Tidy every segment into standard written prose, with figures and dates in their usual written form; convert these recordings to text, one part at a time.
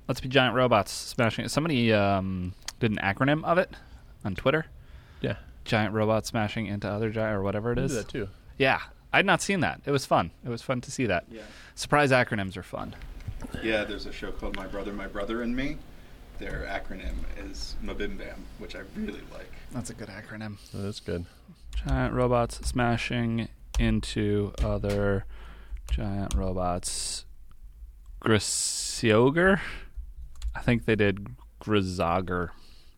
Let's Be Giant Robots Smashing. Somebody did an acronym of it on Twitter. Yeah. Giant robots smashing into other giant, or whatever it is. I did that too. Yeah. I'd not seen that. It was fun. It was fun to see that. Yeah. Surprise acronyms are fun. Yeah, there's a show called My Brother, and Me. Their acronym is MBMBAM, which I really like. That's a good acronym. That's good. Giant robots smashing into other giant robots. Grisogr? I think they did Grisogr.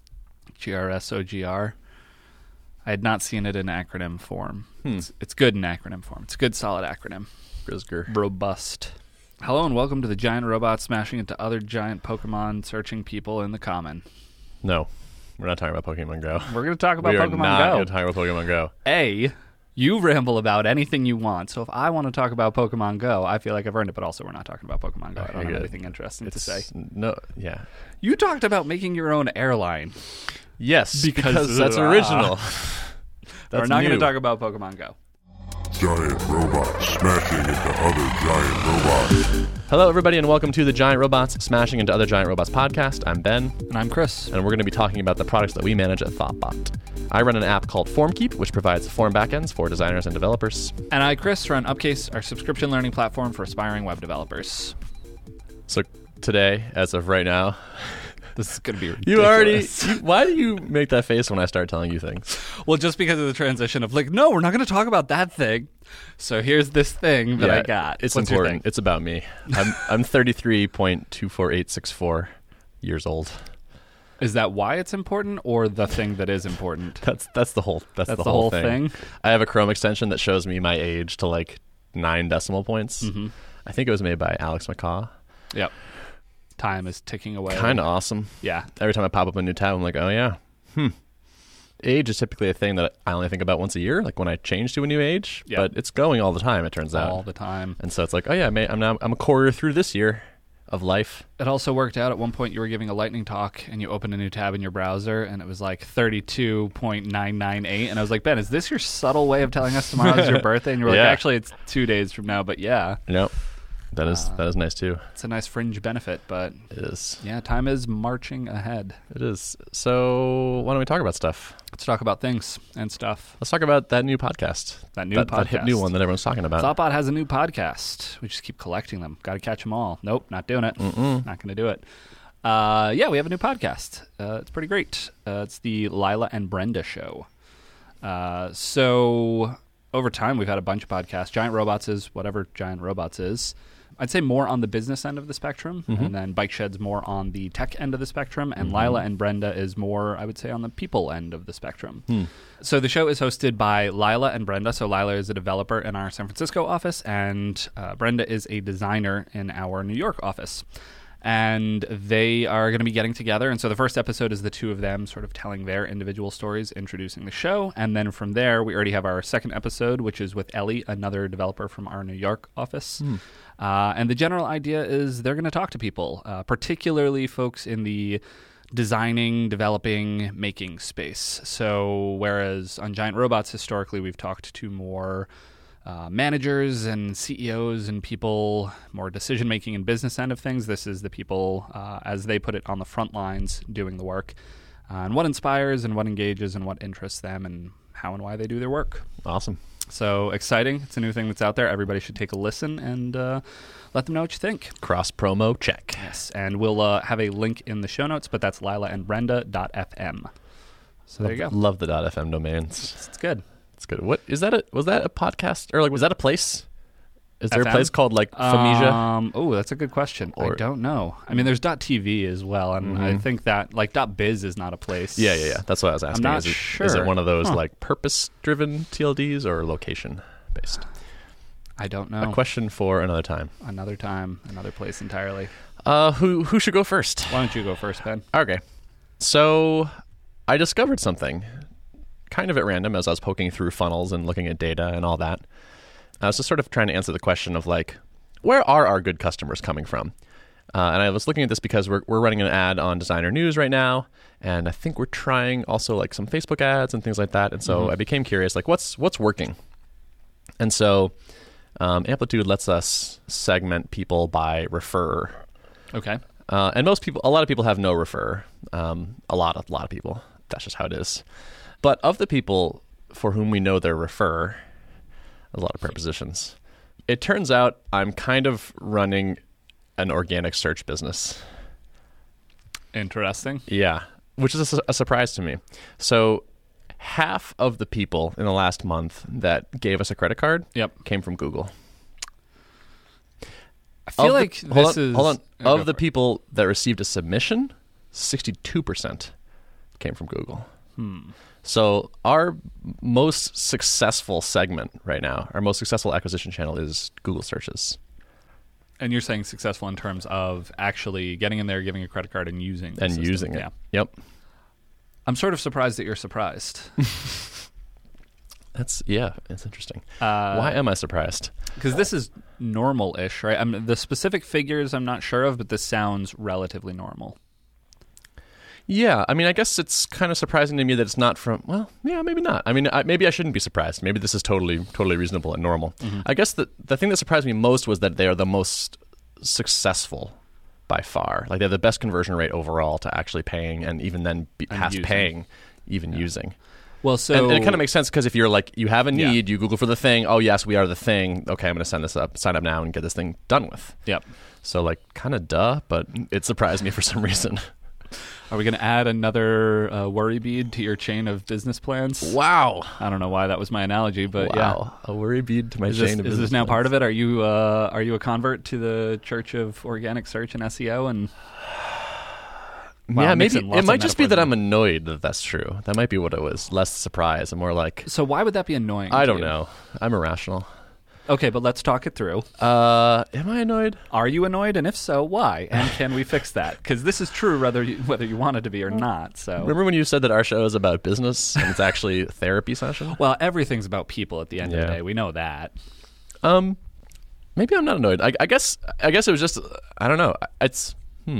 GRSOGR. I had not seen it in acronym form. It's good in acronym form. It's a good, solid acronym. Grisger. Robust. Hello and welcome to the giant robot smashing into other giant Pokemon searching people in the common. No, we're not talking about Pokemon Go. We're going to talk about we are Pokemon not Go. going to talk about Pokemon Go. You ramble about anything you want. So if I want to talk about Pokemon Go, I feel like I've earned it. But also, we're not talking about Pokemon Go. I don't have anything interesting to say. No, yeah. You talked about making your own airline. Yes, Because that's original. We're not going to talk about Pokemon Go. Giant robots smashing into other giant robots. Hello, everybody, and welcome to the Giant Robots Smashing into Other Giant Robots podcast. I'm Ben, And I'm Chris. and we're going to be talking about the products that we manage at Thoughtbot. I run an app called FormKeep, which provides form backends for designers and developers. And I, Chris, run Upcase, our subscription learning platform for aspiring web developers. So today, as of right now, This is going to be ridiculous. why do you make that face when I start telling you things? Well, just because of the transition of like, no, we're not going to talk about that thing. So here's this thing that I got. It's What's your important. thing? It's about me. I'm 33.24864 years old. Is that why it's important, or the thing that is important? That's the whole That's the whole thing. I have a Chrome extension that shows me my age to like 9 decimal points. Mm-hmm. I think it was made by Alex McCaw. Yep. Time is ticking away. Kind of awesome. Yeah. Every time I pop up a new tab, I'm like, oh yeah. Age is typically a thing that I only think about once a year, like when I change to a new age. Yeah. But it's going all the time, it turns out. All the time. And so it's like, oh yeah, I'm a quarter through this year of life. It also worked out. At one point, you were giving a lightning talk, and you opened a new tab in your browser, and it was like 32.998. And I was like, Ben, is this your subtle way of telling us tomorrow's your birthday? And you were like, Yeah. actually, it's 2 days from now. But yeah, Nope. That is nice too. it's a nice fringe benefit. But It is. yeah, time is marching ahead. It is. So why don't we talk about stuff? Let's talk about things and stuff. Let's talk about that new podcast. That new That hip new podcast. one that everyone's talking about. Thoughtbot has a new podcast. We just keep collecting them. Got to catch them all. Nope, not doing it. Not going to do it. Yeah, we have a new podcast. It's pretty great. It's the Lila and Brenda Show. So over time, we've had a bunch of podcasts. Giant Robots is whatever Giant Robots is. I'd say more on the business end of the spectrum, and then Bike Shed's more on the tech end of the spectrum, and Lila and Brenda is more, I would say, on the people end of the spectrum. So the show is hosted by Lila and Brenda. So Lila is a developer in our San Francisco office, and Brenda is a designer in our New York office. And they are going to be getting together. And so the first episode is the two of them sort of telling their individual stories, introducing the show. And then from there, we already have our second episode, which is with Ellie, another developer from our New York office. And the general idea is they're going to talk to people, particularly folks in the designing, developing, making space. So whereas on Giant Robots, historically, we've talked to more managers and CEOs and people more decision-making and business end of things. This is the people, as they put it, on the front lines doing the work, and what inspires and what engages and what interests them and how and why they do their work. Awesome. So exciting. It's a new thing that's out there. Everybody should take a listen and let them know what you think. Cross promo check. Yes, and we'll have a link in the show notes, but that's lilaandbrenda.fm. So there you go. Love the .fm domains. It's good. It's good. What is that? Was that a podcast or like was that a place? Is there FM? a place called like Famesia? Oh, that's a good question. I Or- don't know. I mean, there's .tv as well, and I think that like .biz is not a place. Yeah. That's what I was asking. not Is it sure. one of those Huh. like purpose-driven TLDs or location-based? I don't know. A question for another time. Another time, another place entirely. Who should go first? Why don't you go first, Ben? Okay. So I discovered something kind of at random as I was poking through funnels and looking at data and all that. I was just sort of trying to answer the question of like, where are our good customers coming from? And I was looking at this because we're running an ad on Designer News right now, and I think we're trying also like some Facebook ads and things like that. And so I became curious, like what's working? And so Amplitude lets us segment people by referrer. Okay. And a lot of people have no refer. A lot of people. That's just how it is. But of the people for whom we know their refer, a lot of prepositions, it turns out I'm kind of running an organic search business. Interesting. Yeah, which is a surprise to me. So half of the people in the last month that gave us a credit card came from Google. I feel like hold on. Of the people that received a submission, 62% came from Google. So our most successful segment right now, our most successful acquisition channel is Google searches. And you're saying successful in terms of actually getting in there, giving a credit card, and using the system. Using it. Yeah. Yep. I'm sort of surprised that you're surprised. It's interesting. Why am I surprised? Because this is normal-ish, right? The specific figures I'm not sure of, but this sounds relatively normal. Yeah, I mean, I guess it's kind of surprising to me that it's not from, well, yeah, maybe not. I mean, maybe I shouldn't be surprised. Maybe this is totally reasonable and normal. Mm-hmm. I guess the thing that surprised me most was that they are the most successful by far. Like, they have the best conversion rate overall to actually paying, and even then past paying, even using. Well, so... And it kind of makes sense because if you're like, you have a need, you Google for the thing, oh, yes, we are the thing, okay, I'm going to sign up now and get this thing done with. Yep. So, like, kind of duh, but it surprised me for some reason. Are we going to add another worry bead to your chain of business plans? Wow. I don't know why that was my analogy, but wow. A worry bead to my chain of business Is this now plans. part of it? Are you a convert to the Church of Organic Search and SEO? And yeah, maybe it might just be that I'm annoyed that that's true. That might be what it was. Less surprise and more like... So why would that be annoying? I don't know. I'm irrational. Okay, but let's talk it through. Am I annoyed? Are you annoyed? And if so, why? And can we fix that? Because this is true whether you want it to be or not. So remember when you said that our show is about business and it's actually a therapy session? Well, everything's about people at the end of the day. We know that. Maybe I'm not annoyed. I guess it was just, I don't know. It's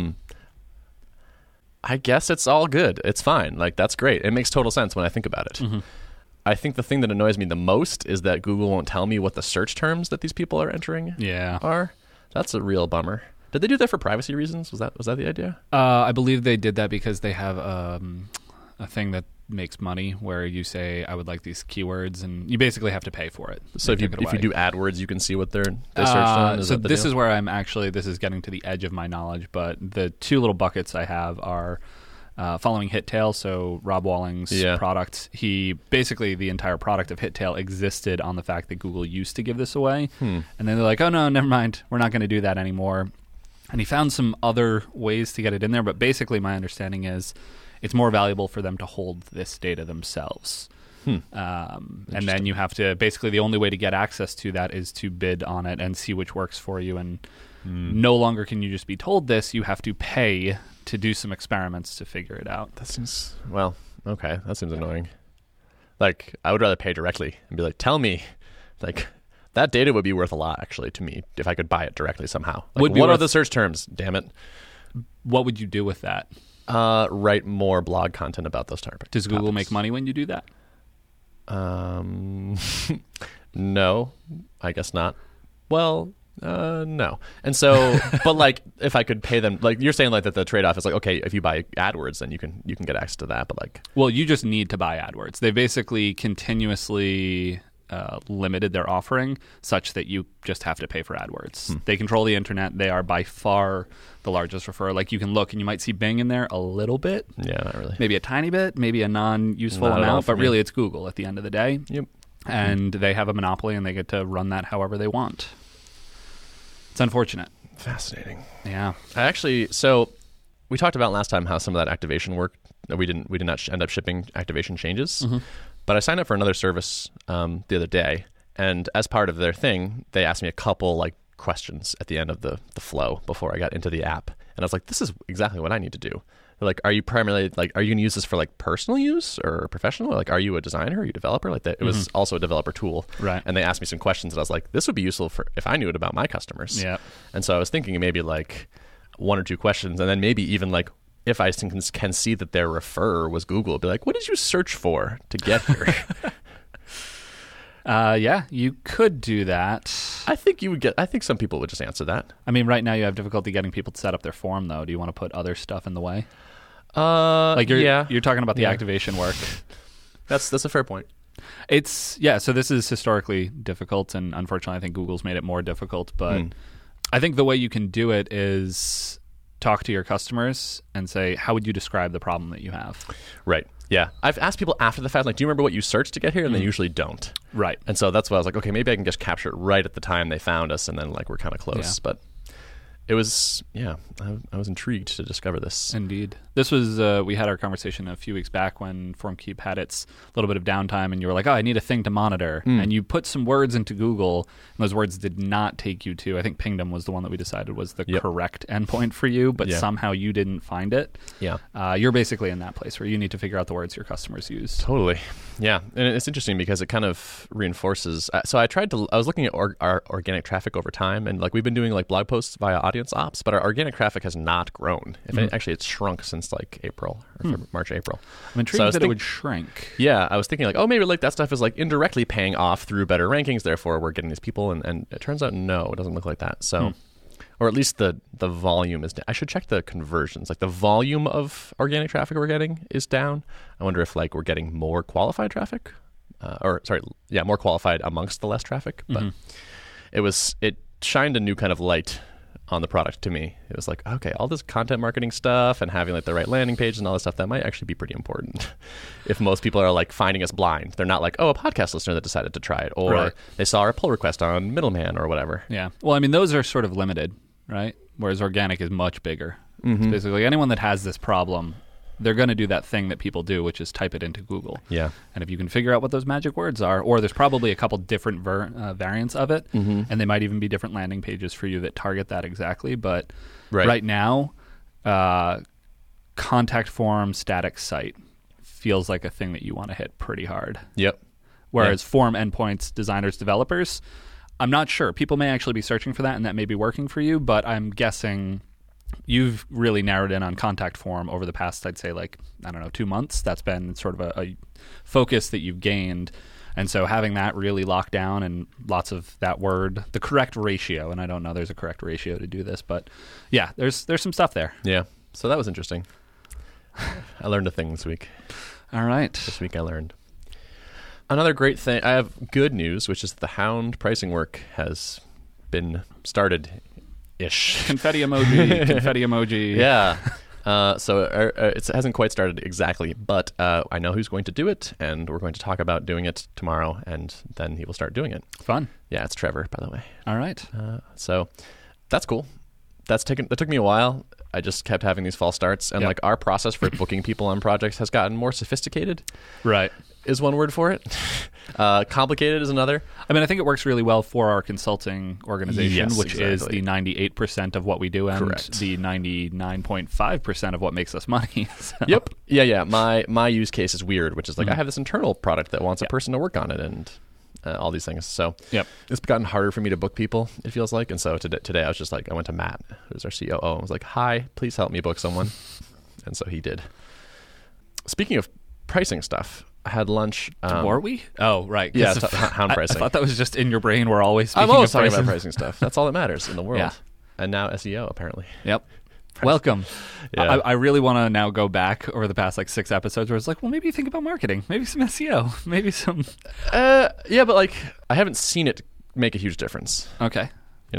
I guess it's all good. It's fine. Like, that's great. It makes total sense when I think about it. Mm-hmm. I think the thing that annoys me the most is that Google won't tell me what the search terms that these people are entering are. That's a real bummer. Did they do that for privacy reasons? Was that the idea? I believe they did that because they have a thing that makes money where you say, I would like these keywords, and you basically have to pay for it. So if you do AdWords, you can see what they searched on? So this is where this is getting to the edge of my knowledge, but the two little buckets I have are... following HitTail, so Rob Walling's product, basically the entire product of HitTail existed on the fact that Google used to give this away. And then they're like, oh no, never mind, we're not going to do that anymore. And he found some other ways to get it in there, but basically my understanding is it's more valuable for them to hold this data themselves. And then you have to, basically the only way to get access to that is to bid on it and see which works for you. And no longer can you just be told this, you have to pay to do some experiments to figure it out. That seems, well, okay, that seems annoying. Like, I would rather pay directly and be like, tell me, like, that data would be worth a lot, actually, to me, if I could buy it directly somehow. Like, what are the search terms? Damn it. What would you do with that? Write more blog content about those topics. Does Google make money when you do that? No, I guess not. Well... no. And so, but like, if I could pay them, like you're saying, like that the trade-off is like, okay, if you buy AdWords, then you can get access to that. But like, well, you just need to buy AdWords. They basically continuously limited their offering such that you just have to pay for AdWords. They control the internet. They are by far the largest referrer. Like, you can look and you might see Bing in there a little bit. Yeah, not really. Maybe a tiny bit, maybe a non-useful amount, but really it's Google at the end of the day. Yep. And they have a monopoly and they get to run that however they want. It's unfortunate. Fascinating. Yeah. So we talked about last time how some of that activation work, we did not end up shipping activation changes. Mm-hmm. But I signed up for another service the other day, and as part of their thing, they asked me a couple like questions at the end of the flow before I got into the app. And I was like, this is exactly what I need to do. They're like, are you primarily like, are you going to use this for like personal use or professional? Or, like, are you a designer? Are you a developer? Like that. It was also a developer tool. Right. And they asked me some questions and I was like, this would be useful for if I knew it about my customers. Yeah. And so I was thinking maybe like one or two questions, and then maybe even like, if I can see that their refer was Google, it'd be like, what did you search for to get here? Yeah, you could do that. I think you would get. I think some people would just answer that. I mean, right now you have difficulty getting people to set up their form, though. Do you want to put other stuff in the way? You're talking about the activation work. That's a fair point. So this is historically difficult, and unfortunately I think Google's made it more difficult, but I think the way you can do it is talk to your customers and say, how would you describe the problem that you have? Right. Yeah. I've asked people after the fact, like, do you remember what you searched to get here? And they usually don't. Right. And so that's why I was like, okay, maybe I can just capture it right at the time they found us, and then like we're kind of close. Yeah. But it was, I was intrigued to discover this. Indeed. This was, we had our conversation a few weeks back when FormKeep had its little bit of downtime, and you were like, oh, I need a thing to monitor. And you put some words into Google, and those words did not take you to, I think Pingdom was the one that we decided was the correct endpoint for you, but somehow you didn't find it. Yeah. You're basically in that place where you need to figure out the words your customers use. Totally. Yeah. And it's interesting because it kind of reinforces. So I was looking at our organic traffic over time, and like we've been doing like blog posts via Audience Ops, but our organic traffic has not grown. Actually, it's shrunk since like April, or March, April. I'm intrigued that it would shrink. Yeah. I was thinking like, oh, maybe like that stuff is like indirectly paying off through better rankings. Therefore, we're getting these people. And it turns out, no, it doesn't look like that. So, or at least the volume is down. I should check the conversions. Like the volume of organic traffic we're getting is down. I wonder if like we're getting more qualified traffic, more qualified amongst the less traffic. But it shined a new kind of light on the product to me. It was like, okay, all this content marketing stuff and having like the right landing page and all this stuff, that might actually be pretty important. If most people are like finding us blind, they're not like, oh, a podcast listener that decided to try it, or they saw our pull request on Middleman or whatever. Yeah. Well, I mean, those are sort of limited, right? Whereas organic is much bigger. It's basically anyone that has this problem, they're going to do that thing that people do, which is type it into Google. Yeah. And if you can figure out what those magic words are, or there's probably a couple different variants of it, and they might even be different landing pages for you that target that exactly. But right now, contact form static site feels like a thing that you want to hit pretty hard. Yep. Whereas form endpoints, designers, developers, I'm not sure. People may actually be searching for that, and that may be working for you, but I'm guessing you've really narrowed in on contact form over the past, I'd say, 2 months. That's been sort of a focus that you've gained. And so having that really locked down and lots of that word, the correct ratio, and I don't know there's a correct ratio to do this, but yeah, there's some stuff there. Yeah. So that was interesting. I learned a thing this week. All right. This week I learned. Another great thing, I have good news, which is the Hound pricing work has been started-ish. Confetti emoji. Yeah. So it hasn't quite started exactly, but I know who's going to do it, and we're going to talk about doing it tomorrow, and then he will start doing it. Fun. Yeah, it's Trevor, by the way. All right. So that's cool. That took me a while. I just kept having these false starts, and like our process for booking people on projects has gotten more sophisticated. Right. Is one word for it. Complicated is another. I mean, I think it works really well for our consulting organization, which is the 98% of what we do and the 99.5% of what makes us money. So. Yep. Yeah. My use case is weird, which is like I have this internal product that wants a person to work on it and all these things. So it's gotten harder for me to book people, it feels like. And so today I was just like, I went to Matt, who's our COO, and was like, hi, please help me book someone. And so he did. Speaking of pricing stuff, I had lunch. Were we? Oh, right. Yeah, Hound pricing. I thought that was just in your brain. We're always speaking I'm always of talking about pricing stuff. That's all that matters in the world. Yeah. And now SEO, apparently. Yep. Welcome. Yeah. I really want to now go back over the past 6 episodes where it's like, well, maybe think about marketing, maybe some SEO, maybe some. Yeah, but I haven't seen it make a huge difference. Okay.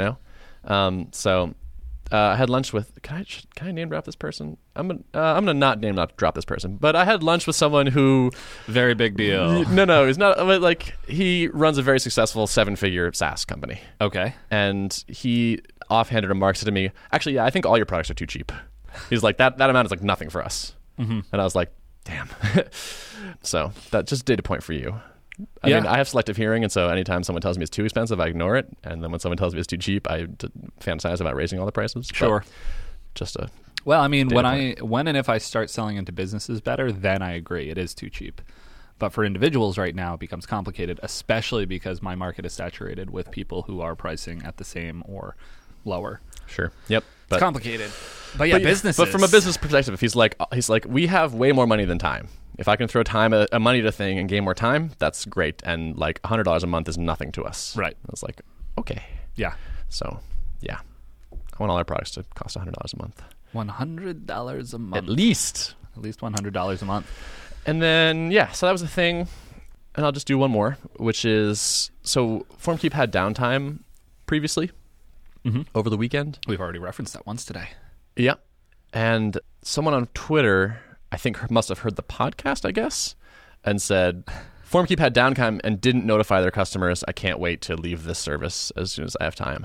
So I had lunch with. Can I name drop this person? I'm gonna not name drop this person, but I had lunch with someone who very big deal. No, he's not. But he runs a very successful 7-figure SaaS company. Okay, and he offhanded remarks to me. Actually, yeah, I think all your products are too cheap. He's like that amount is nothing for us. And I was like, damn. So that just data point for you. I mean, I have selective hearing, and so anytime someone tells me it's too expensive, I ignore it. And then when someone tells me it's too cheap, I fantasize about raising all the prices. Sure. Well, I mean, when and if I start selling into businesses better, then I agree. It is too cheap. But for individuals right now, it becomes complicated, especially because my market is saturated with people who are pricing at the same or lower. Sure. Yep. It's complicated. But yeah, businesses. But from a business perspective, if he's like, we have way more money than time. If I can throw time, money to a thing and gain more time, that's great. And like $100 a month is nothing to us. Right. I was like, okay. Yeah. So, yeah. I want all our products to cost $100 a month. $100 a month. At least $100 a month. And then, yeah, so that was the thing. And I'll just do one more, which is, so FormKeep had downtime previously over the weekend. We've already referenced that once today. Yeah. And someone on Twitter, I think, must have heard the podcast, I guess, and said, FormKeep had downtime and didn't notify their customers. I can't wait to leave this service as soon as I have time.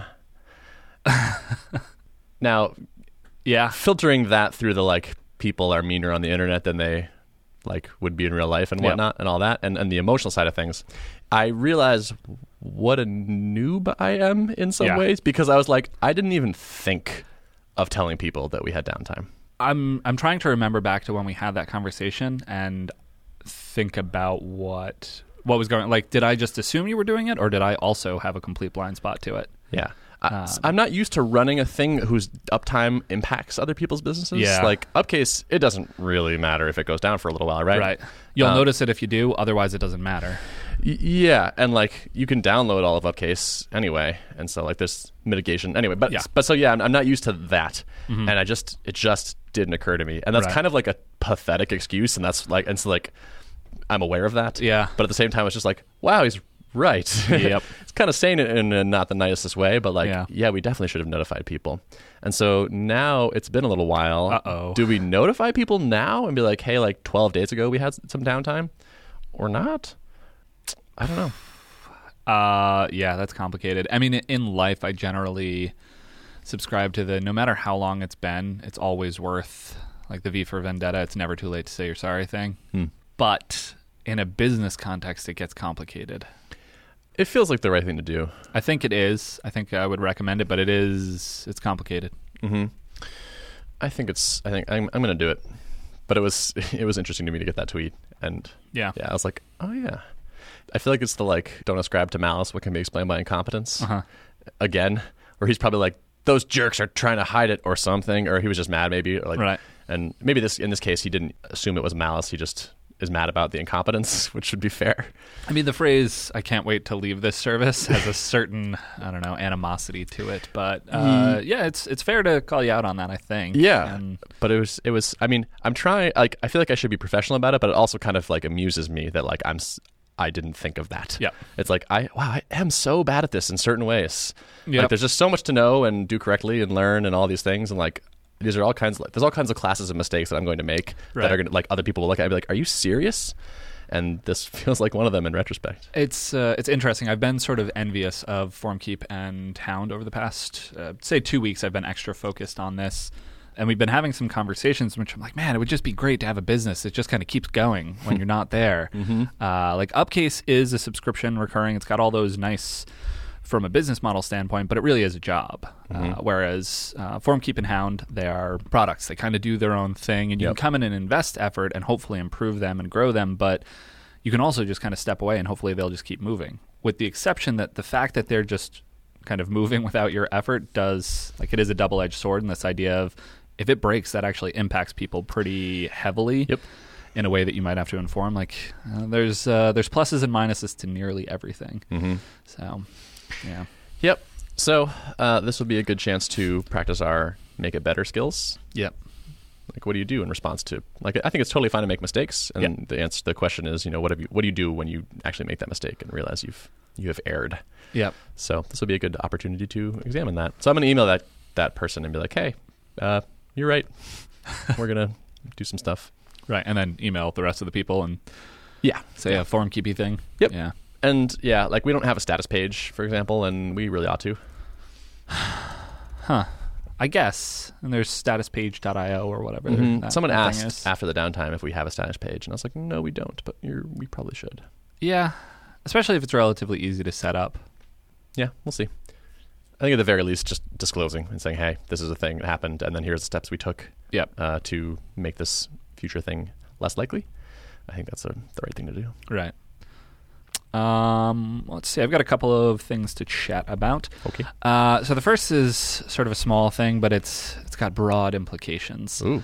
Now, yeah, filtering that through the, like, people are meaner on the internet than they, like, would be in real life and whatnot and all that, and the emotional side of things, I realized what a noob I am in some ways, because I was like, I didn't even think of telling people that we had downtime. I'm trying to remember back to when we had that conversation and think about what was going. Like, did I just assume you were doing it, or did I also have a complete blind spot to it? Yeah, I'm not used to running a thing whose uptime impacts other people's businesses. Yeah. Like Upcase, it doesn't really matter if it goes down for a little while, right? Right. You'll notice it if you do. Otherwise, it doesn't matter. Yeah, and like you can download all of Upcase anyway, and so like there's mitigation anyway. But so yeah, I'm not used to that, and it just didn't occur to me, and that's kind of like a pathetic excuse, and that's like, and so like I'm aware of that. Yeah. But at the same time, it's just like, wow, he's right. Yep. It's kind of saying it in not the nicest way, but like, yeah, we definitely should have notified people. And so now it's been a little while. Uh-oh. Do we notify people now and be like, hey, like 12 days ago we had some downtime, or not? I don't know. Yeah, that's complicated. I mean, in life, I generally subscribe to no matter how long it's been, it's always worth, like the V for Vendetta, it's never too late to say you're sorry thing. But in a business context, it gets complicated. It feels like the right thing to do. I think it is. I think I would recommend it, but it's complicated. I think I'm going to do it. But it was interesting to me to get that tweet. And yeah, I was like, oh yeah. I feel like it's the like, don't ascribe to malice what can be explained by incompetence. Again, where he's probably like, those jerks are trying to hide it or something, or he was just mad maybe. Or like, right. And maybe in this case, he didn't assume it was malice. He just is mad about the incompetence, which should be fair. I mean, the phrase, I can't wait to leave this service, has a certain, I don't know, animosity to it. But yeah, it's fair to call you out on that, I think. Yeah. But it was, I mean, I'm trying, like, I feel like I should be professional about it, but it also kind of like amuses me that like I didn't think of that. Yeah. It's like, I am so bad at this in certain ways. Yep. Like there's just so much to know and do correctly and learn and all these things. And like, there's all kinds of classes of mistakes that I'm going to make that are going to, like, other people will look at and be like, are you serious? And this feels like one of them in retrospect. It's interesting. I've been sort of envious of FormKeep and Hound over the past, say 2 weeks. I've been extra focused on this. And we've been having some conversations in which I'm like, man, it would just be great to have a business that just kind of keeps going when you're not there. Like Upcase is a subscription recurring. It's got all those nice from a business model standpoint, but it really is a job. Whereas FormKeep and Hound, they are products. They kind of do their own thing, and you can come in and invest effort and hopefully improve them and grow them, but you can also just kind of step away and hopefully they'll just keep moving. With the exception that the fact that they're just kind of moving without your effort does, like, it is a double-edged sword in this idea of if it breaks, that actually impacts people pretty heavily. In a way that you might have to inform. Like, there's pluses and minuses to nearly everything. So, yeah. Yep. So this would be a good chance to practice our make it better skills. Yep. Like, what do you do in response to? Like, I think it's totally fine to make mistakes, and the question is, what do you do when you actually make that mistake and realize you have erred? Yep. So this will be a good opportunity to examine that. So I'm going to email that person and be like, hey, you're right. We're gonna do some stuff. Right, and then email the rest of the people and say a FormKeepy thing. Yep. Yeah. And like we don't have a status page, for example, and we really ought to. I guess. And there's statuspage.io or whatever. Someone asked after the downtime if we have a status page, and I was like, no, we don't, but we probably should. Yeah, especially if it's relatively easy to set up. Yeah, we'll see. I think at the very least, just disclosing and saying, hey, this is a thing that happened, and then here's the steps we took to make this future thing less likely. I think that's the right thing to do. Right. Let's see. I've got a couple of things to chat about. Okay. So the first is sort of a small thing, but it's got broad implications. Ooh.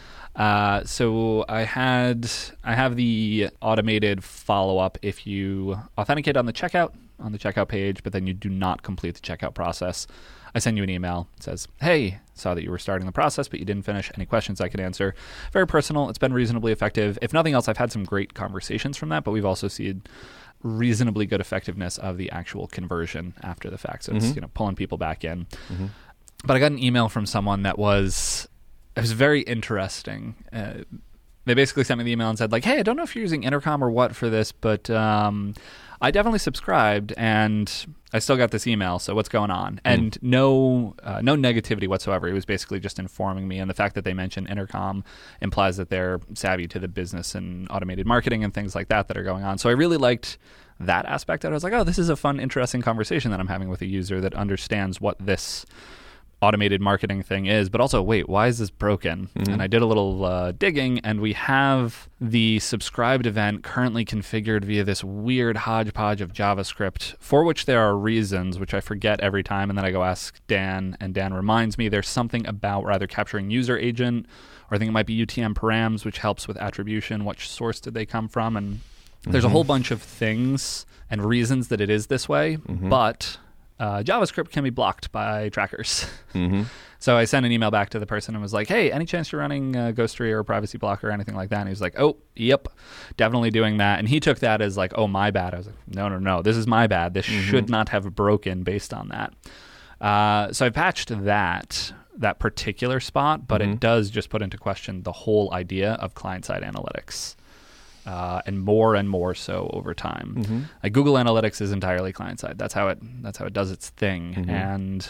So I have the automated follow-up if you authenticate on the checkout page, but then you do not complete the checkout process. I send you an email. It says, hey, saw that you were starting the process, but you didn't finish. Any questions I could answer? Very personal. It's been reasonably effective. If nothing else, I've had some great conversations from that, but we've also seen reasonably good effectiveness of the actual conversion after the fact. So it's pulling people back in. Mm-hmm. But I got an email from someone that was very interesting. They basically sent me the email and said, like, hey, I don't know if you're using Intercom or what for this, but I definitely subscribed and I still got this email, so what's going on? And no negativity whatsoever. It was basically just informing me, and the fact that they mentioned Intercom implies that they're savvy to the business and automated marketing and things like that are going on. So I really liked that aspect. I was like, oh, this is a fun, interesting conversation that I'm having with a user that understands what this automated marketing thing is, but also, wait, why is this broken? And I did a little digging, and we have the subscribed event currently configured via this weird hodgepodge of JavaScript, for which there are reasons, which I forget every time, and then I go ask Dan, and Dan reminds me there's something about either capturing user agent, or I think it might be UTM params, which helps with attribution. Which source did they come from? And there's a whole bunch of things and reasons that it is this way, but JavaScript can be blocked by trackers. So I sent an email back to the person and was like, hey, any chance you're running Ghostery or Privacy Blocker or anything like that? And he was like, oh, yep, definitely doing that. And he took that as like, oh, my bad. I was like, no, this is my bad. This should not have broken based on that. So I patched that particular spot, but it does just put into question the whole idea of client-side analytics. And more so over time. Like Google Analytics is entirely client-side. That's how it does its thing. And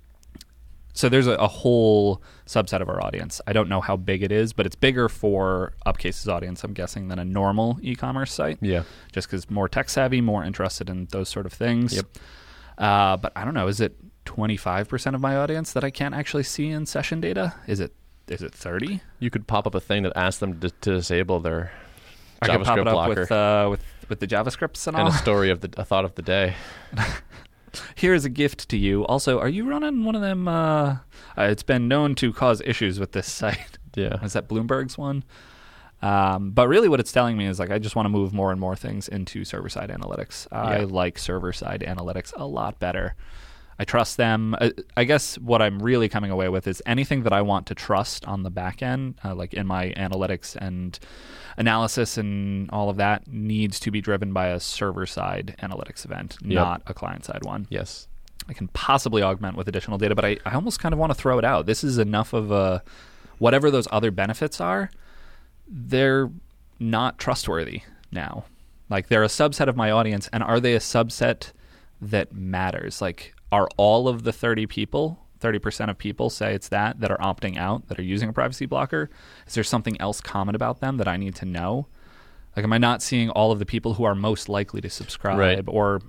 so there's a whole subset of our audience. I don't know how big it is, but it's bigger for Upcase's audience, I'm guessing, than a normal e-commerce site. Yeah. Just because more tech-savvy, more interested in those sort of things. Yep. But I don't know. Is it 25% of my audience that I can't actually see in session data? Is it 30? You could pop up a thing that asks them to disable their I could pop it up blocker. with the JavaScripts and all. And a thought of the day. Here's a gift to you. Also, are you running one of them? It's been known to cause issues with this site. Yeah. Is that Bloomberg's one? But really what it's telling me is like I just want to move more and more things into server-side analytics. I like server-side analytics a lot better. I trust them. I guess what I'm really coming away with is anything that I want to trust on the back end, like in my analytics and analysis and all of that, needs to be driven by a server-side analytics event, not a client-side one. Yes. I can possibly augment with additional data, but I almost kind of want to throw it out. This is enough of a, whatever those other benefits are, they're not trustworthy now. Like they're a subset of my audience, and are they a subset that matters? Like, are all of the 30% of people say it's that are opting out, that are using a privacy blocker? Is there something else common about them that I need to know? Like, am I not seeing all of the people who are most likely to subscribe? Right. Or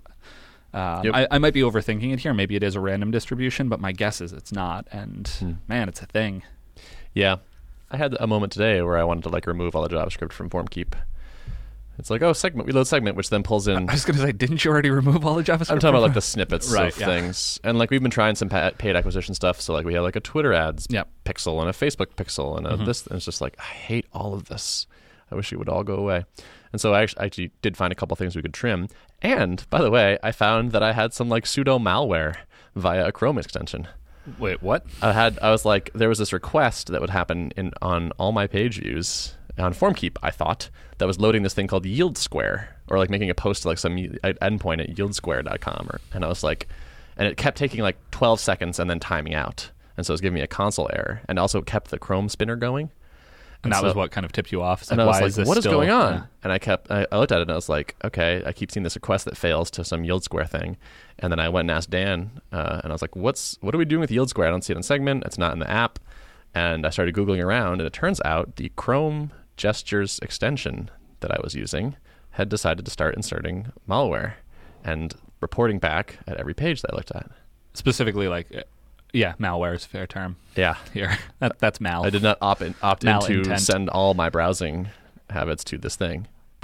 I might be overthinking it here. Maybe it is a random distribution, but my guess is it's not. And man, it's a thing. Yeah. I had a moment today where I wanted to like remove all the JavaScript from FormKeep. It's like, oh, segment, reload segment, which then pulls in. I was going to say, didn't you already remove all the JavaScript? I'm talking about like the snippets of things. And like we've been trying some paid acquisition stuff. So like we have like a Twitter ads pixel and a Facebook pixel and a this. And it's just like, I hate all of this. I wish it would all go away. And so I actually did find a couple things we could trim. And by the way, I found that I had some like pseudo malware via a Chrome extension. Wait, what? I was like, there was this request that would happen on all my page views on FormKeep, I thought, that was loading this thing called Yield Square, or like making a post to like some endpoint at yieldsquare.com. And I was like, and it kept taking like 12 seconds and then timing out. And so it was giving me a console error, and also kept the Chrome spinner going. And that was what kind of tipped you off. It's like, and I was why like, is this what is still going on? Yeah. And I looked at it and I was like, okay, I keep seeing this request that fails to some Yield Square thing. And then I went and asked Dan, and I was like, what are we doing with Yield Square? I don't see it in Segment. It's not in the app. And I started Googling around, and it turns out the Chrome Gestures extension that I was using had decided to start inserting malware and reporting back at every page that I looked at. Specifically, like, malware is a fair term. Yeah. Here. That's mal. I did not opt in to send all my browsing habits to this thing.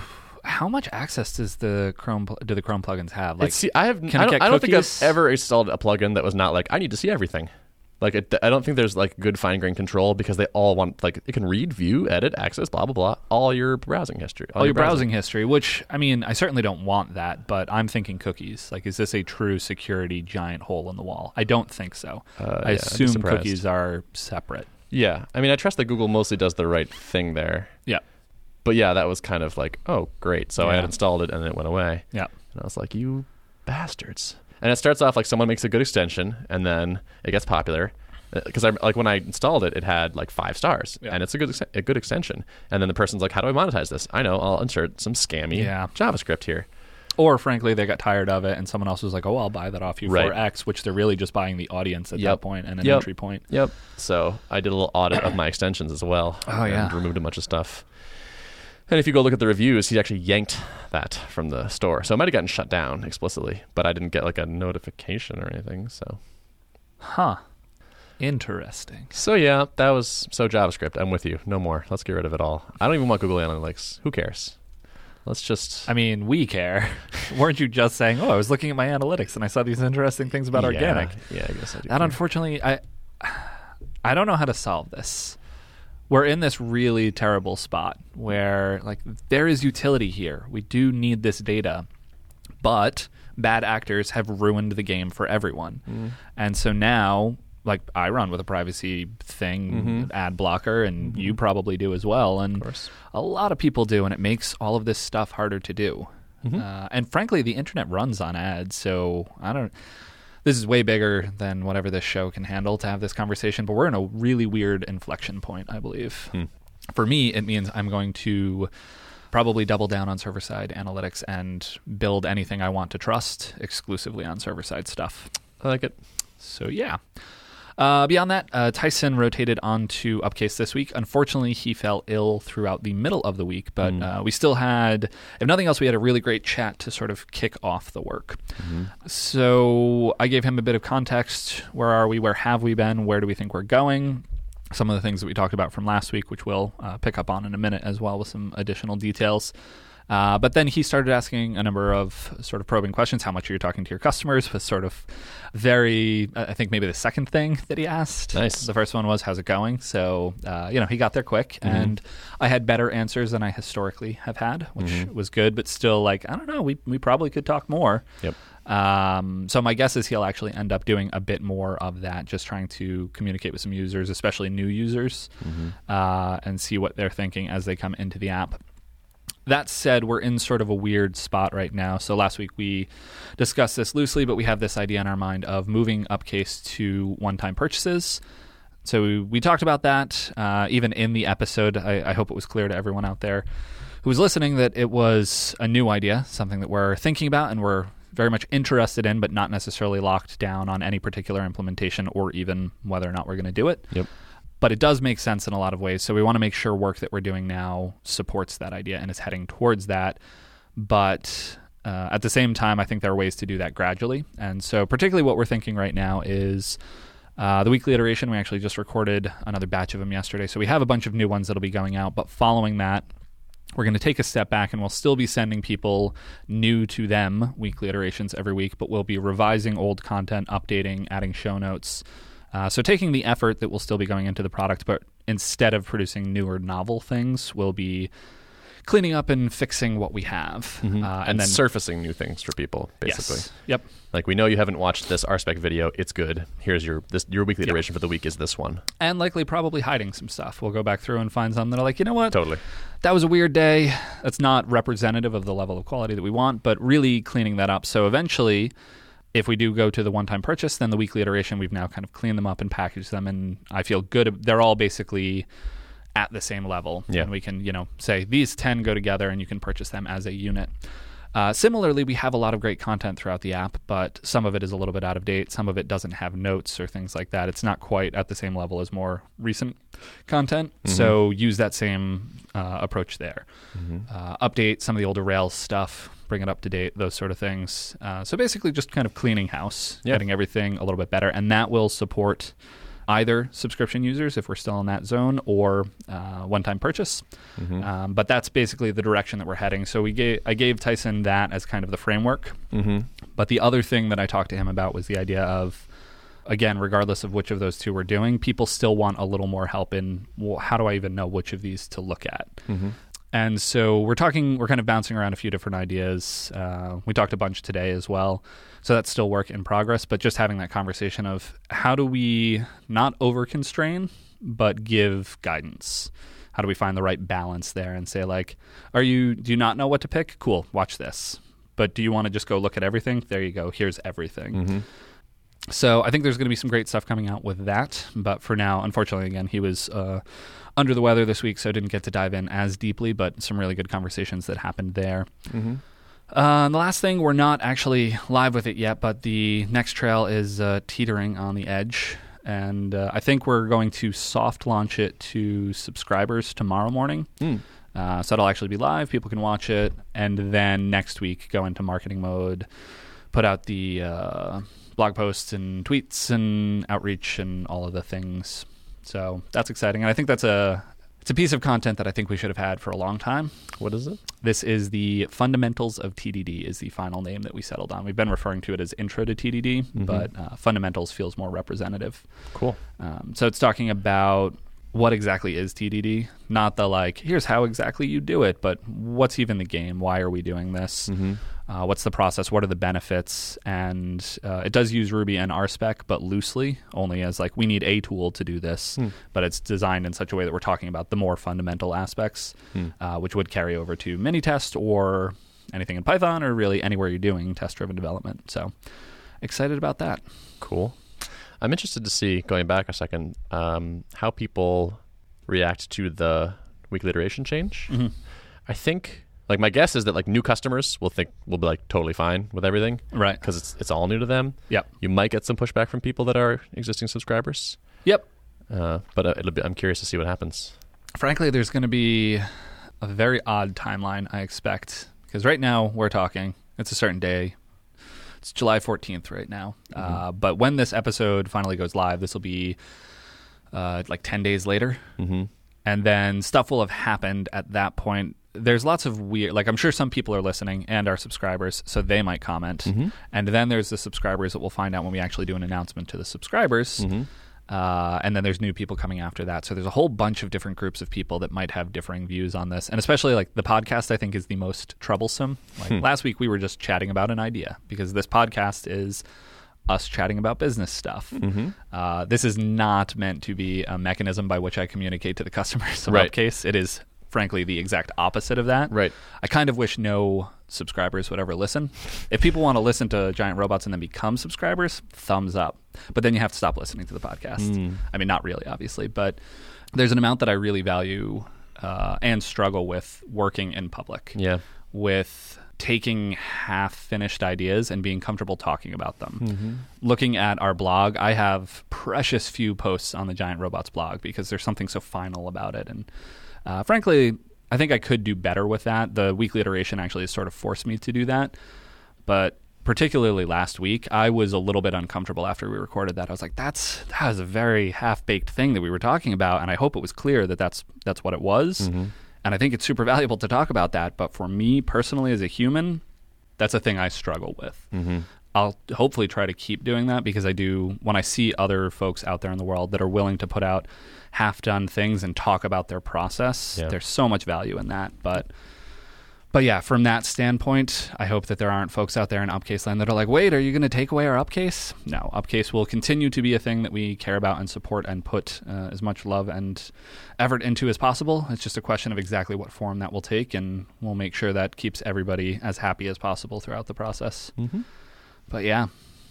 how much access does do the Chrome plugins have? Like, I don't think I've ever installed a plugin that was not like, I need to see everything. Like, I don't think there's like good fine-grained control because they all want, like, it can read, view, edit, access, blah, blah, blah, all your browsing history. All your browsing history, which, I mean, I certainly don't want that, but I'm thinking cookies. Like, is this a true security giant hole in the wall? I don't think so. I assume cookies are separate. Yeah. I mean, I trust that Google mostly does the right thing there. Yeah. But yeah, that was kind of like, oh, great. So I had installed it and it went away. Yeah. And I was like, you bastards. And it starts off like someone makes a good extension and then it gets popular. Because when I installed it, it had like 5 stars, and it's a good extension. And then the person's like, "How do I monetize this?" I know, I'll insert some scammy JavaScript here. Or frankly, they got tired of it, and someone else was like, "Oh, I'll buy that off you for X," which they're really just buying the audience at that point and an entry point. Yep. So I did a little audit of my extensions as well. And removed a bunch of stuff. And if you go look at the reviews, he actually yanked that from the store. So it might have gotten shut down explicitly, but I didn't get like a notification or anything. So, Interesting. So yeah, that was JavaScript. I'm with you. No more. Let's get rid of it all. I don't even want Google Analytics. Who cares? Let's just... I mean, we care. Weren't you just saying, I was looking at my analytics and I saw these interesting things about organic? Yeah, I guess I do. And unfortunately, I don't know how to solve this. We're in this really terrible spot where, like, there is utility here. We do need this data, but bad actors have ruined the game for everyone. And so now... Like, I run with a privacy thing, ad blocker, and you probably do as well. And a lot of people do, and it makes all of this stuff harder to do. And frankly, the internet runs on ads, so this is way bigger than whatever this show can handle to have this conversation, but we're in a really weird inflection point, I believe. For me, it means I'm going to probably double down on server-side analytics and build anything I want to trust exclusively on server-side stuff. I like it. So, yeah. Beyond that, Tyson rotated onto Upcase this week. Unfortunately, he fell ill throughout the middle of the week, but we still had, if nothing else, we had a really great chat to sort of kick off the work. So I gave him a bit of context. Where are we? Where have we been? Where do we think we're going? Some of the things that we talked about from last week, which we'll pick up on in a minute as well with some additional details. But then he started asking a number of sort of probing questions. How much are you talking to your customers? Was sort of very, I think maybe the second thing that he asked. Nice. The first one was, how's it going? So, he got there quick. And I had better answers than I historically have had, which was good. But still, like, I don't know, we probably could talk more. Yep. So my guess is he'll actually end up doing a bit more of that, just trying to communicate with some users, especially new users, and see what they're thinking as they come into the app. That said, we're in sort of a weird spot right now. So last week we discussed this loosely, but we have this idea in our mind of moving Upcase to one-time purchases. So we talked about that even in the episode. I hope it was clear to everyone out there who was listening that it was a new idea, something that we're thinking about and we're very much interested in, but not necessarily locked down on any particular implementation or even whether or not we're going to do it. Yep. But it does make sense in a lot of ways. So we want to make sure work that we're doing now supports that idea and is heading towards that. But at the same time, I think there are ways to do that gradually. And so particularly what we're thinking right now is the weekly iteration. We actually just recorded another batch of them yesterday. So we have a bunch of new ones that'll be going out. But following that, we're going to take a step back and we'll still be sending people new to them weekly iterations every week. But we'll be revising old content, updating, adding show notes. So taking the effort that will still be going into the product, but instead of producing new or novel things, we'll be cleaning up and fixing what we have. And then surfacing new things for people, basically. Yes. Yep. Like, we know you haven't watched this RSpec video. It's good. Here's your weekly iteration for the week is this one. And likely probably hiding some stuff. We'll go back through and find some that are like, you know what? Totally. That was a weird day. That's not representative of the level of quality that we want, but really cleaning that up. So eventually, if we do go to the one-time purchase, then the weekly iteration, we've now kind of cleaned them up and packaged them, and I feel good. They're all basically at the same level. Yeah. And we can, say these 10 go together and you can purchase them as a unit. Similarly, we have a lot of great content throughout the app, but some of it is a little bit out of date. Some of it doesn't have notes or things like that. It's not quite at the same level as more recent content. So use that same approach there. Update some of the older Rails stuff, bring it up to date, those sort of things. So basically just kind of cleaning house, getting everything a little bit better. And that will support either subscription users if we're still in that zone or one-time purchase. But that's basically the direction that we're heading. So I gave Tyson that as kind of the framework. But the other thing that I talked to him about was the idea of, again, regardless of which of those two we're doing, people still want a little more help in, well, how do I even know which of these to look at? And so we're kind of bouncing around a few different ideas. We talked a bunch today as well. So that's still work in progress, but just having that conversation of how do we not over-constrain, but give guidance? How do we find the right balance there and say, like, do you not know what to pick? Cool, watch this. But do you want to just go look at everything? There you go. Here's everything. So I think there's going to be some great stuff coming out with that. But for now, unfortunately, again, he was under the weather this week, so I didn't get to dive in as deeply, but some really good conversations that happened there. And the last thing, we're not actually live with it yet, but the next trail is teetering on the edge. And I think we're going to soft launch it to subscribers tomorrow morning. So it'll actually be live. People can watch it. And then next week, go into marketing mode, put out the blog posts and tweets and outreach and all of the things. So that's exciting. And I think it's a piece of content that I think we should have had for a long time. What is it? This is the Fundamentals of TDD is the final name that we settled on. We've been referring to it as Intro to TDD, but Fundamentals feels more representative. Cool. So it's talking about what exactly is TDD, not the like, here's how exactly you do it, but what's even the game? Why are we doing this? What's the process? What are the benefits? And it does use Ruby and RSpec, but loosely, only as like, we need a tool to do this, but it's designed in such a way that we're talking about the more fundamental aspects, which would carry over to Minitest or anything in Python or really anywhere you're doing test-driven development. So excited about that. Cool. I'm interested to see, going back a second, how people react to the weekly iteration change. I think, like, my guess is that like new customers will be like totally fine with everything, right? Because it's all new to them. Yep. You might get some pushback from people that are existing subscribers. Yep. But I'm curious to see what happens. Frankly, there's going to be a very odd timeline, I expect, because right now we're talking. It's a certain day. It's July 14th right now. But when this episode finally goes live, this will be like 10 days later. And then stuff will have happened at that point. There's lots of weird, like I'm sure some people are listening and are subscribers, so they might comment. And then there's the subscribers that we'll find out when we actually do an announcement to the subscribers. And then there's new people coming after that. So there's a whole bunch of different groups of people that might have differing views on this. And especially like the podcast, I think, is the most troublesome. Like last week we were just chatting about an idea because this podcast is us chatting about business stuff. This is not meant to be a mechanism by which I communicate to the customers of Upcase. It is frankly the exact opposite of that. Right. I kind of wish no subscribers would ever listen. If people want to listen to Giant Robots and then become subscribers, thumbs up. But then you have to stop listening to the podcast. I mean, not really, obviously, but there's an amount that I really value and struggle with working in public. Yeah. With taking half-finished ideas and being comfortable talking about them. Looking at our blog, I have precious few posts on the Giant Robots blog because there's something so final about it. And frankly, I think I could do better with that. The weekly iteration actually has sort of forced me to do that. But particularly last week, I was a little bit uncomfortable after we recorded that. I was like, that was a very half-baked thing that we were talking about, and I hope it was clear that that's what it was. And I think it's super valuable to talk about that. But for me personally as a human, that's a thing I struggle with. I'll hopefully try to keep doing that because I do, when I see other folks out there in the world that are willing to put out half-done things and talk about their process, there's so much value in that. But yeah, from that standpoint, I hope that there aren't folks out there in Upcase land that are like, wait, are you going to take away our Upcase? No, Upcase will continue to be a thing that we care about and support and put as much love and effort into as possible. It's just a question of exactly what form that will take, and we'll make sure that keeps everybody as happy as possible throughout the process. But yeah.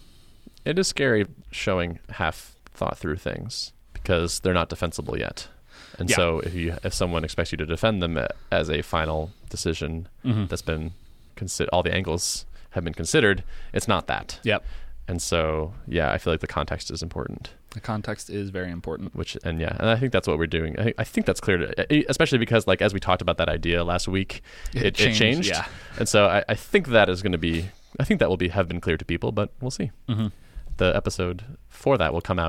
It is scary showing half thought through things because they're not defensible yet. And so if someone expects you to defend them as a final decision that's been all the angles have been considered, it's not that. And so, I feel like the context is important. The context is very important. And I think that's what we're doing. I think that's clear, especially because, like, as we talked about that idea last week, it changed. Yeah. And so I think that is going to be, I think that will have been clear to people, but we'll see. The episode for that will come out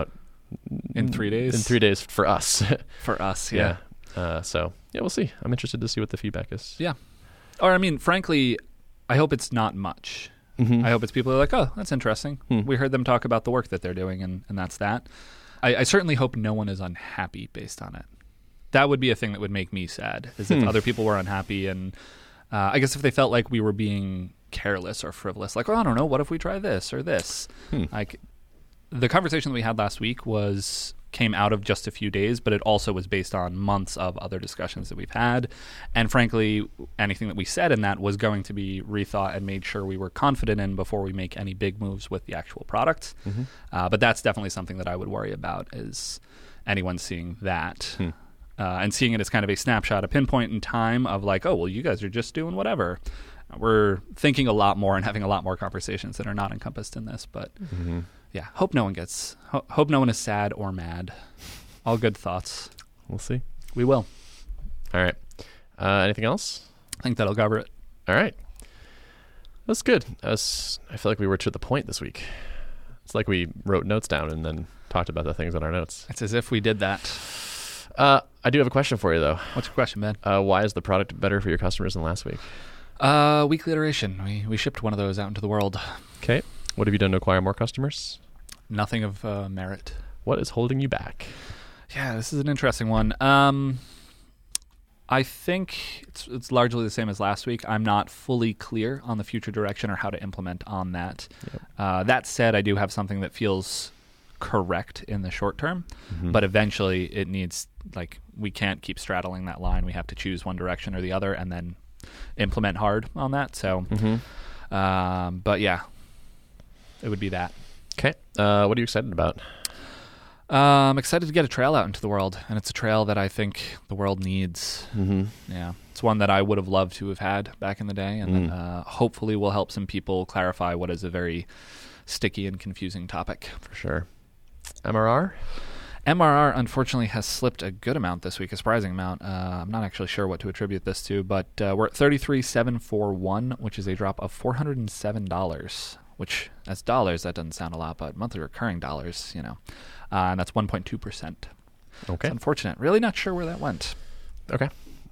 In 3 days? In 3 days for us. For us, yeah. So, yeah, we'll see. I'm interested to see what the feedback is. Yeah. Or, I mean, frankly, I hope it's not much. I hope it's people who are like, oh, that's interesting. We heard them talk about the work that they're doing, and that's that. I certainly hope no one is unhappy based on it. That would be a thing that would make me sad, is if other people were unhappy, and I guess if they felt like we were being careless or frivolous, like, oh, I don't know, what if we try this or this? Like, the conversation that we had last week came out of just a few days, but it also was based on months of other discussions that we've had. And frankly, anything that we said in that was going to be rethought and made sure we were confident in before we make any big moves with the actual product. But that's definitely something that I would worry about, is anyone seeing that and seeing it as kind of a snapshot, a pinpoint in time of like, oh, well, you guys are just doing whatever. We're thinking a lot more and having a lot more conversations that are not encompassed in this, but yeah, hope no one is sad or mad. All good thoughts. We'll see. We will. All right. Anything else? I think that'll cover it. All right. That's good. I feel like we were to the point this week. It's like we wrote notes down and then talked about the things on our notes. It's as if we did that. I do have a question for you, though. What's your question, Ben? Why is the product better for your customers than last week? Weekly iteration. We shipped one of those out into the world. Okay. What have you done to acquire more customers? Nothing of merit. What is holding you back? Yeah, this is an interesting one. I think it's largely the same as last week. I'm not fully clear on the future direction or how to implement on that. Yep. That said, I do have something that feels correct in the short term, but eventually it needs, like, we can't keep straddling that line. We have to choose one direction or the other and then implement hard on that. So, but yeah, it would be that. Okay. What are you excited about? I'm excited to get a trail out into the world, and it's a trail that I think the world needs. Yeah, it's one that I would have loved to have had back in the day, and then hopefully will help some people clarify what is a very sticky and confusing topic. For sure. MRR? MRR, unfortunately, has slipped a good amount this week, a surprising amount. I'm not actually sure what to attribute this to, but we're at $33,741, which is a drop of $407, which, as dollars, that doesn't sound a lot, but monthly recurring dollars, and that's 1.2%. Okay. It's unfortunate. Really not sure where that went. Okay.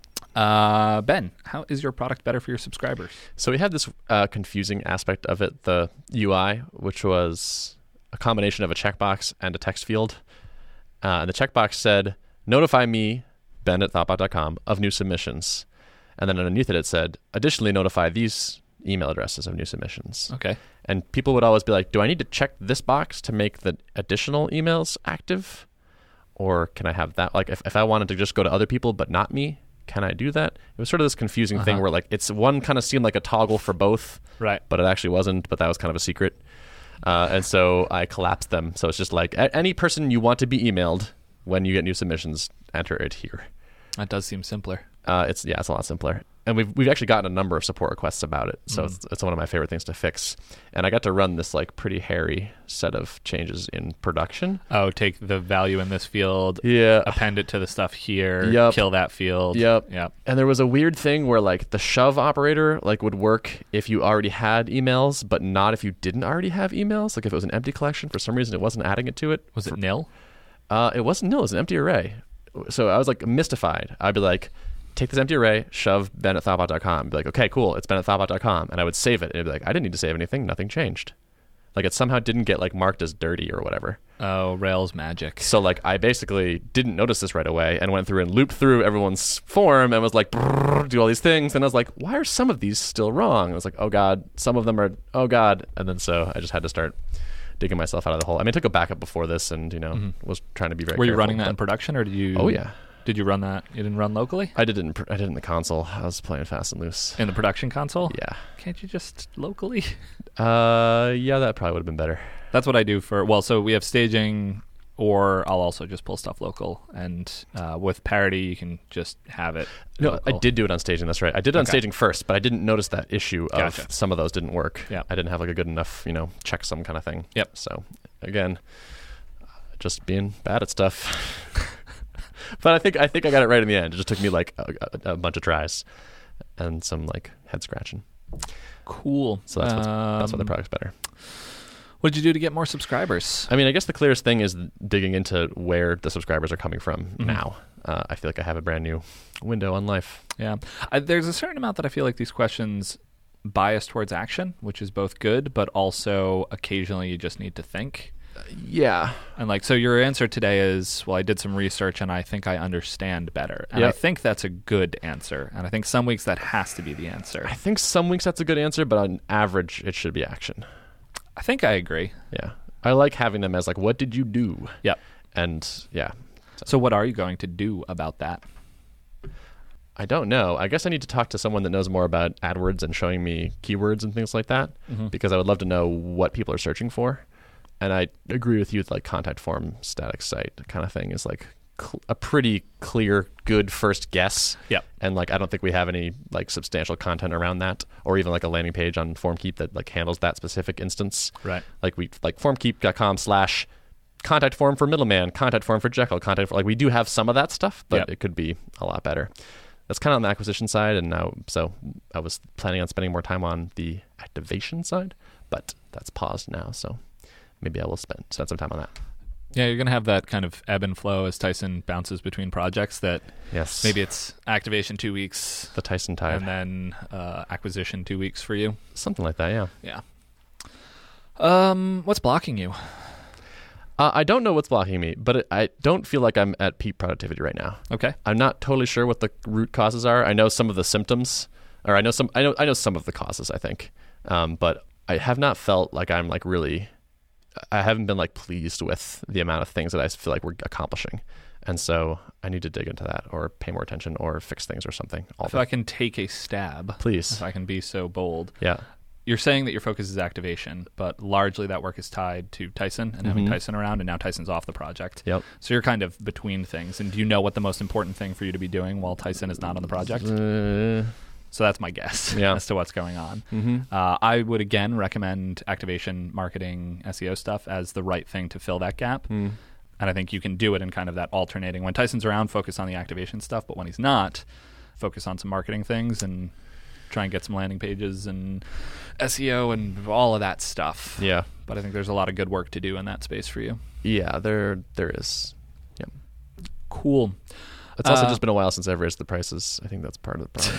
Ben, how is your product better for your subscribers? So we had this confusing aspect of it, the UI, which was a combination of a checkbox and a text field. And the checkbox said, notify me, Ben at thoughtbot.com, of new submissions. And then underneath it said, additionally notify these email addresses of new submissions. Okay. And people would always be like, do I need to check this box to make the additional emails active? Or can I have that? Like, if I wanted to just go to other people but not me, can I do that? It was sort of this confusing thing where, like, it's one kind of seemed like a toggle for both, right? But it actually wasn't, but that was kind of a secret. And so I collapsed them. So it's just like, any person you want to be emailed when you get new submissions, enter it here. That does seem simpler. It's a lot simpler. And we've actually gotten a number of support requests about it. So it's one of my favorite things to fix. And I got to run this like pretty hairy set of changes in production. Oh, take the value in this field, append it to the stuff here, kill that field. Yep. And there was a weird thing where like the shove operator like would work if you already had emails, but not if you didn't already have emails. Like if it was an empty collection, for some reason it wasn't adding it to it. Was it nil? It wasn't nil. It was an empty array. So I was like mystified. I'd be like, take this empty array, shove Ben at thoughtbot.com. Be like, okay, cool, it's Ben at thoughtbot.com. And I would save it. And it'd be like, I didn't need to save anything. Nothing changed. Like it somehow didn't get like marked as dirty or whatever. Oh, Rails magic. So like I basically didn't notice this right away and went through and looped through everyone's form and was like, do all these things. And I was like, why are some of these still wrong? I was like, oh God, some of them are, oh God. And then so I just had to start digging myself out of the hole. I mean, I took a backup before this and, was trying to be very Were you careful, running that in production or did you? Oh, yeah. Did you run that? You didn't run locally? I did it in the console. I was playing fast and loose. In the production console? Yeah. Can't you just locally? Yeah, that probably would have been better. That's what I do so we have staging, or I'll also just pull stuff local. And with parity, you can just have it local. I did do it on staging. That's right. I did it on staging first, but I didn't notice that issue of some of those didn't work. Yeah. I didn't have like a good enough, checksum kind of thing. Yep. So again, just being bad at stuff. But I think I got it right in the end. It just took me like a bunch of tries and some like head scratching. Cool. So that's why the product's better. What did you do to get more subscribers? I mean, I guess the clearest thing is digging into where the subscribers are coming from now. I feel like I have a brand new window on life. Yeah. There's a certain amount that I feel like these questions bias towards action, which is both good, but also occasionally you just need to think. Yeah. And like, so your answer today is, well, I did some research and I think I understand better. And I think that's a good answer. And I think some weeks that has to be the answer. I think some weeks that's a good answer, but on average, it should be action. I think I agree. Yeah. I like having them as like, what did you do? Yep. And yeah. So what are you going to do about that? I don't know. I guess I need to talk to someone that knows more about AdWords and showing me keywords and things like that, because I would love to know what people are searching for. And I agree with you with like contact form static site kind of thing is like a pretty clear, good first guess. Yep. And like I don't think we have any like substantial content around that, or even like a landing page on FormKeep that like handles that specific instance. Right. Like we like formkeep.com/contact form for middleman, contact form for Jekyll, contact for, like we do have some of that stuff, but it could be a lot better. That's kind of on the acquisition side, and now so I was planning on spending more time on the activation side, but that's paused now. So maybe I will spend some time on that. Yeah, you're going to have that kind of ebb and flow as Tyson bounces between projects that maybe it's activation 2 weeks. The Tyson tide. And then acquisition 2 weeks for you. Something like that, yeah. Yeah. What's blocking you? I don't know what's blocking me, but I don't feel like I'm at peak productivity right now. Okay. I'm not totally sure what the root causes are. I know some of the symptoms, or I know some of the causes, I think. But I have not felt like I'm like really... I haven't been like pleased with the amount of things that I feel like we're accomplishing. And so I need to dig into that or pay more attention or fix things or something. If I can take a stab. Please. If I can be so bold. Yeah. You're saying that your focus is activation, but largely that work is tied to Tyson and having Tyson around, and now Tyson's off the project. Yep. So you're kind of between things. And do you know what the most important thing for you to be doing while Tyson is not on the project? So that's my guess as to what's going on. I would, again, recommend activation, marketing, SEO stuff as the right thing to fill that gap. And I think you can do it in kind of that alternating. When Tyson's around, focus on the activation stuff. But when he's not, focus on some marketing things and try and get some landing pages and SEO and all of that stuff. Yeah. But I think there's a lot of good work to do in that space for you. Yeah, there is. Yeah. Cool. It's also just been a while since I've raised the prices. I think that's part of the problem.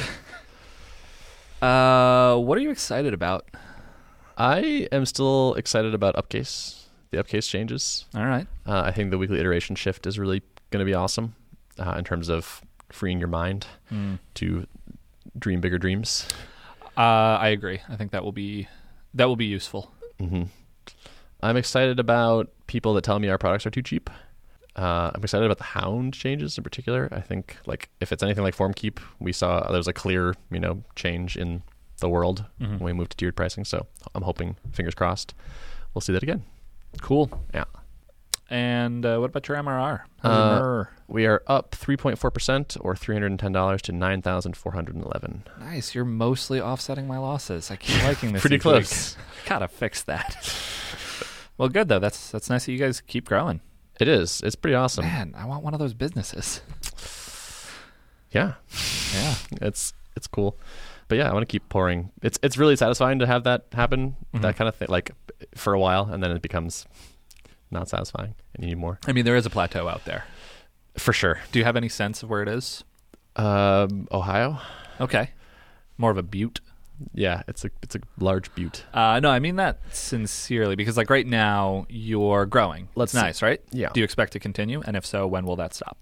What are you excited about? I am still excited about Upcase, the Upcase changes. All right. I think the weekly iteration shift is really going to be awesome in terms of freeing your mind to dream bigger dreams. I agree. I think that will be useful. I'm excited about people that tell me our products are too cheap. I'm excited about the Hound changes in particular. I think like if it's anything like FormKeep, we saw there's a clear change in the world when we moved to tiered pricing. So I'm hoping, fingers crossed, we'll see that again. Cool. Yeah. And what about your MRR? We are up 3.4% or $310 to $9,411. Nice. You're mostly offsetting my losses. I keep liking this. Pretty close. Gotta fix that. Well, good though. That's nice that you guys keep growing. It is. It's pretty awesome. Man, I want one of those businesses. Yeah. Yeah. It's cool. But yeah, I want to keep pouring. It's really satisfying to have that happen, that kind of thing, like for a while, and then it becomes not satisfying and you need more. I mean, there is a plateau out there. For sure. Do you have any sense of where it is? Ohio. Okay. More of a butte. Yeah, it's a large butte. No, I mean that sincerely, because like right now you're growing. That's nice, right? Yeah. Do you expect to continue? And if so, when will that stop?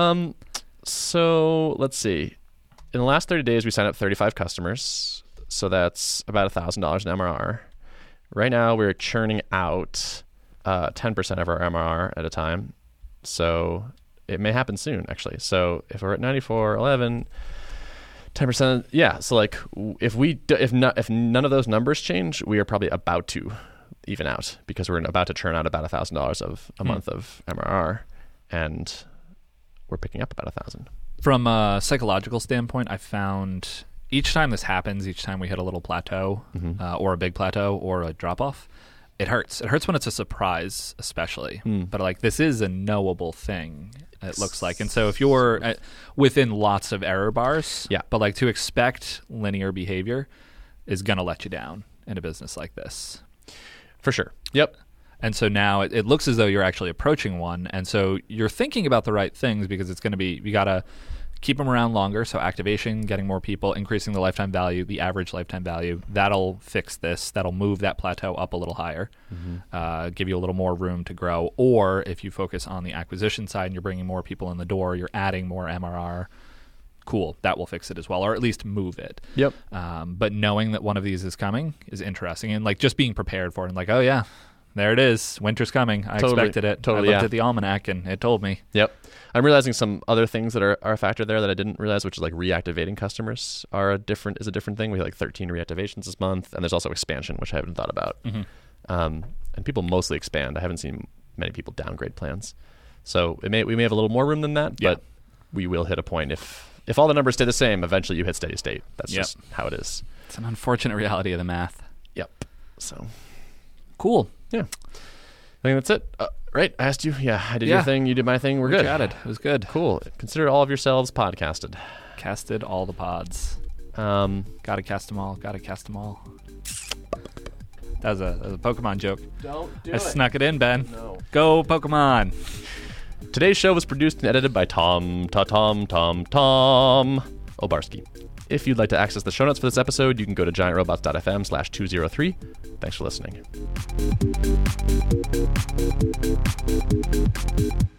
So let's see. In the last 30 days, we signed up 35 customers. So that's about $1,000 in MRR. Right now, we're churning out 10% of our MRR at a time. So it may happen soon, actually. So if we're at 94.11, 10%, yeah. So like if none of those numbers change, we are probably about to even out because we're about to churn out about $1,000 of a month of MRR, and we're picking up about 1,000. From a psychological standpoint, I found each time this happens, each time we hit a little plateau or a big plateau or a drop off, it hurts. It hurts when it's a surprise, especially. But like this is a knowable thing. It looks like. And so if you're within lots of error bars, but like to expect linear behavior is going to let you down in a business like this. For sure. Yep. And so now it looks as though you're actually approaching one. And so you're thinking about the right things because it's going to be, you got to keep them around longer. So activation, getting more people, increasing the lifetime value, the average lifetime value. That'll fix this. That'll move that plateau up a little higher, give you a little more room to grow. Or if you focus on the acquisition side and you're bringing more people in the door, you're adding more MRR. Cool, that will fix it as well, or at least move it. Yep. But knowing that one of these is coming is interesting. And like just being prepared for it and like, oh yeah, there it is. Winter's coming. I expected it. Totally, I looked at the almanac and it told me. Yep. I'm realizing some other things that are a factor there that I didn't realize, which is like reactivating customers is a different thing. We had like 13 reactivations this month, and there's also expansion, which I haven't thought about. And people mostly expand. I haven't seen many people downgrade plans. So we may have a little more room than that, but we will hit a point if all the numbers stay the same, eventually you hit steady state. That's just how it is. It's an unfortunate reality of the math. Yep. So cool. Yeah. I think that's it. Right. I asked you. Yeah. I did your thing. You did my thing. We're good. Chatted. It was good. Cool. Consider all of yourselves podcasted. Casted all the pods. Gotta cast them all. Gotta cast them all. That was a Pokemon joke. Don't do I snuck it in, Ben. No. Go Pokemon. Today's show was produced and edited by Tom Obarski. If you'd like to access the show notes for this episode, you can go to giantrobots.fm/203. Thanks for listening.